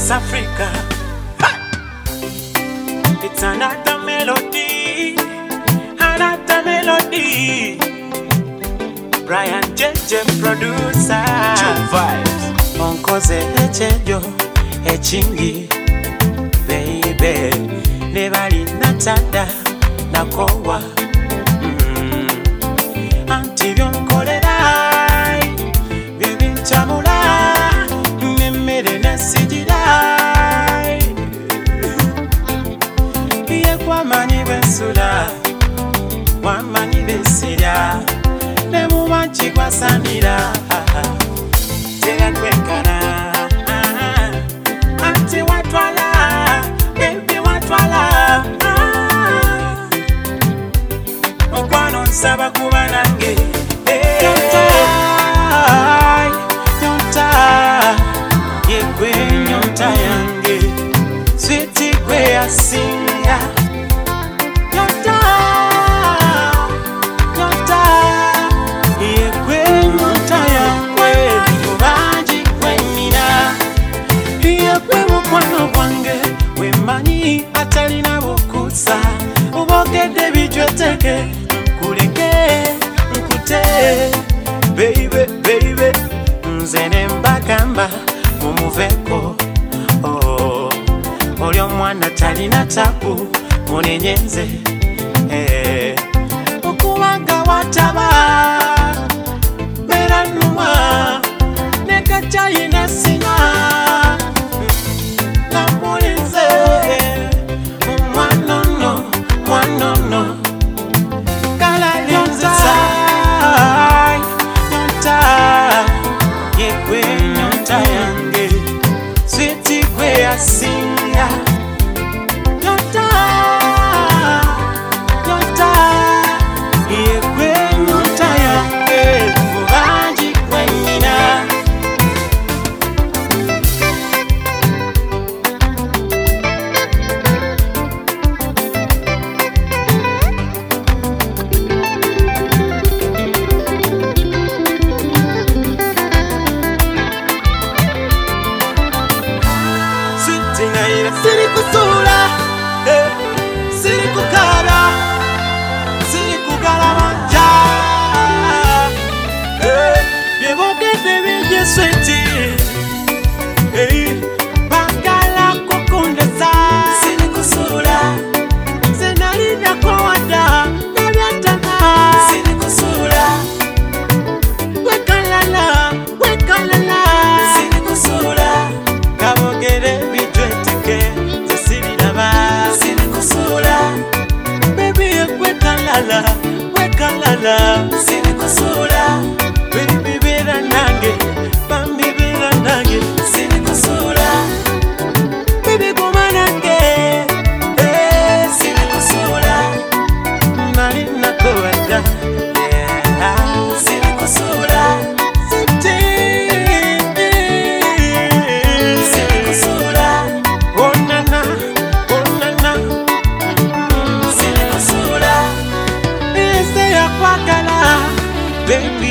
West Africa. It's another melody, another melody. Brian JJ producer. True vibes. Onkoze echejo echingi baby nebali natada nakowa anti byonkolera byebinchamula mmere nasijira iye kwamanyi bensula wamanyi besira nemubanchi kwasanira tera kwekana anti watwala baby watwala okwano nsaba kuba nange nyota yegwe nyota yange switi gwe yasinga nyota yegwe nyota yange kubanji kwenina yegwe mukwano gwange wemanyi atalina bukusa ubogedde bijweteke kuleke nkute baby nze nembagamba mumuveko oli omwana talina tabu munenyenze okubanga wataba bera numa nekachayina sina namulize mwanono kala nyota yegwe nyota yange switi gwe yasinga nyota yegwe nyota yange kubanji kwenina siri kusula siri kukara siri kugarabanja byebogedde bingi switi bagala kukundeza siri kusula senalidako wada nabyatana siri kusula wekalala siri kusula kabogere bijweteke zisiriraba siri kusula baby wekalala siri kusula baby bera nange bambi bera nange siri kusula baby goma nange siri kusula nali nakowada siri kusula baby